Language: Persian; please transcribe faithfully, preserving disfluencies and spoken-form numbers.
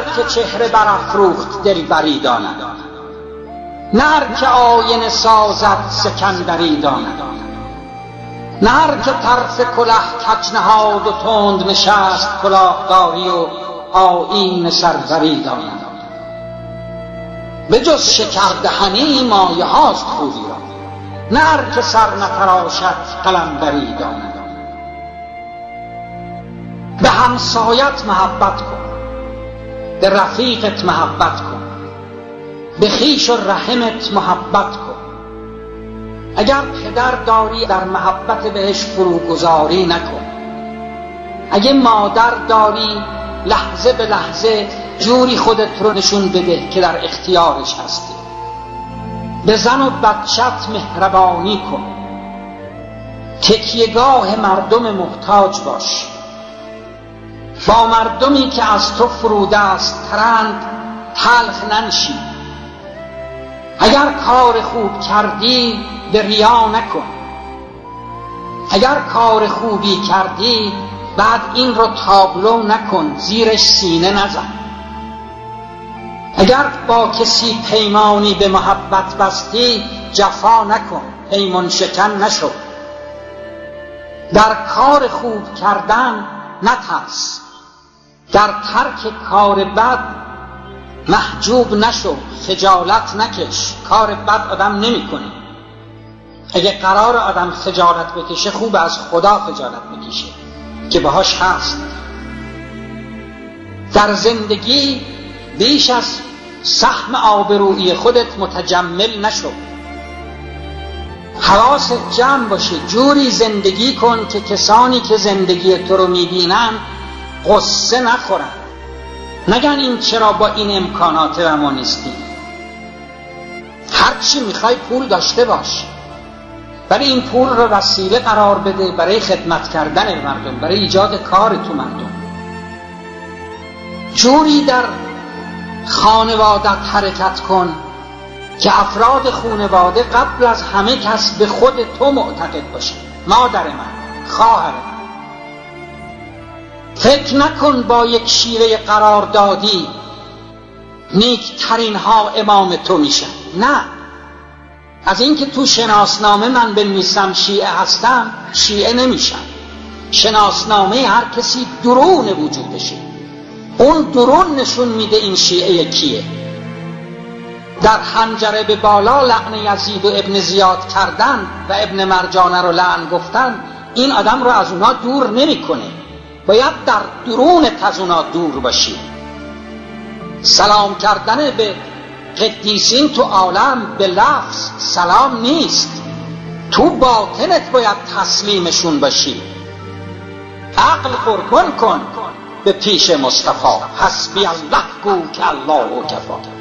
که چهره برافروخت دلبری داند، نه هر که آینه سازد سکندری داند، نه هر که طرف کله کج نهاد و تند نشست کلاهداری و آیین سروری داند. به جز شکردهنی مایه هاست خوبی را، نه هر که سر نتراشد قلندری داند. به همسایت محبت کن، به رفیقت محبت کن، به خویش و رحمت محبت کن. اگر پدر داری در محبت بهش فروگذاری نکن. اگه مادر داری لحظه به لحظه جوری خودت رو نشون بده که در اختیارش هستی. به زن و بچت مهربانی کن. تکیهگاه مردم محتاج باش. با مردمی که از تو فروده است ترند تلخ ننشی. اگر کار خوب کردی به ریا نکن. اگر کار خوبی کردی بعد این رو تابلو نکن، زیرش سینه نزن. اگر با کسی پیمانی به محبت بستی جفا نکن، پیمان شکن نشو. در کار خوب کردن نترس، در ترک کار بد محجوب نشو، خجالت نکش. کار بد آدم نمی کنه. اگه قرار آدم خجالت بکشه خوب از خدا خجالت بکشه که باهاش هست. در زندگی بیش از سهم آبرویی خودت متجمل نشو. حواست جمع باشه، جوری زندگی کن که کسانی که زندگی تو رو میبینن غصه نخورن، نگن این چرا با این امکانات و ما نیستیم. هرچی میخوای پول داشته باش، برای این پول رو وسیله قرار بده برای خدمت کردن مردم، برای ایجاد کار تو مردم. جوری در خانوادت حرکت کن که افراد خانواده قبل از همه کس به خود تو معتقد باشه. مادر من، خواهر من. فکر نکن با یک شیوه قراردادی نیکترین ها امام تو میشن. نه، از اینکه تو شناسنامه من بنویسم شیعه هستم شیعه نمیشم. شناسنامه هر کسی درون وجودشه. اون درون نشون میده این شیعه کیه. در حنجره به بالا لعن یزید و ابن زیاد کردن و ابن مرجانه رو لعن گفتن این آدم رو از اونا دور نمیکنه. باید در درونت از اونا دور باشی. سلام کردن به قدیسین تو عالم به لفظ سلام نیست، تو باطنت باید تسلیمشون باشی. عقل قربان کن به پیش مصطفی. حسبی الله گو که الله و کفا.